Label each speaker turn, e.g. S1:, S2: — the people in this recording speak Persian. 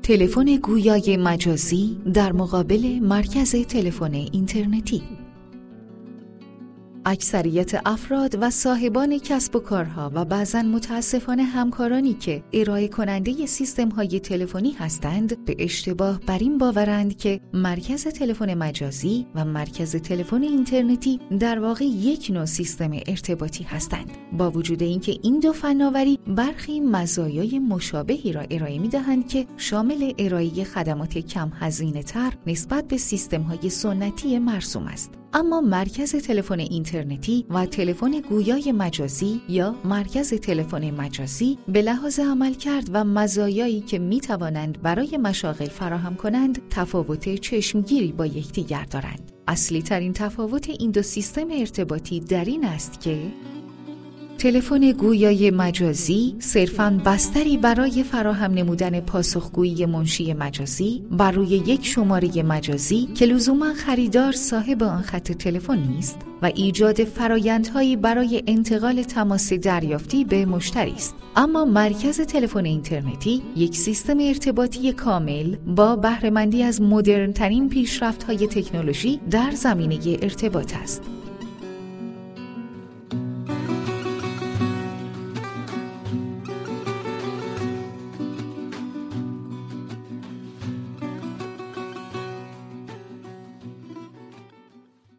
S1: تلفن گویای مجازی در مقابل مرکز تلفن اینترنتی. اکثریت افراد و صاحبان کسب و کارها و بعضاً متاسفانه همکارانی که ارائه کننده سیستم‌های تلفنی هستند به اشتباه بر این باورند که مرکز تلفن مجازی و مرکز تلفن اینترنتی در واقع یک نوع سیستم ارتباطی هستند، با وجود اینکه این دو فناوری برخی مزایای مشابهی را ارائه می‌دهند که شامل ارائه خدمات کم هزینه‌تر نسبت به سیستم‌های سنتی مرسوم است. اما مرکز تلفن اینترنتی و تلفن گویای مجازی یا مرکز تلفن مجازی به لحاظ عملکرد و مزایایی که می‌توانند برای مشاغل فراهم کنند تفاوت چشمگیری با یکدیگر دارند. اصلی ترین تفاوت این دو سیستم ارتباطی در این است که تلفن گویای مجازی صرفاً بستری برای فراهم نمودن پاسخگویی منشی مجازی بر روی یک شماره مجازی که لزوماً خریدار صاحب آن خط تلفن نیست و ایجاد فرایندهایی برای انتقال تماس دریافتی به مشتری است. اما مرکز تلفن اینترنتی یک سیستم ارتباطی کامل با بهره‌مندی از مدرن‌ترین پیشرفت‌های تکنولوژی در زمینه ارتباط است.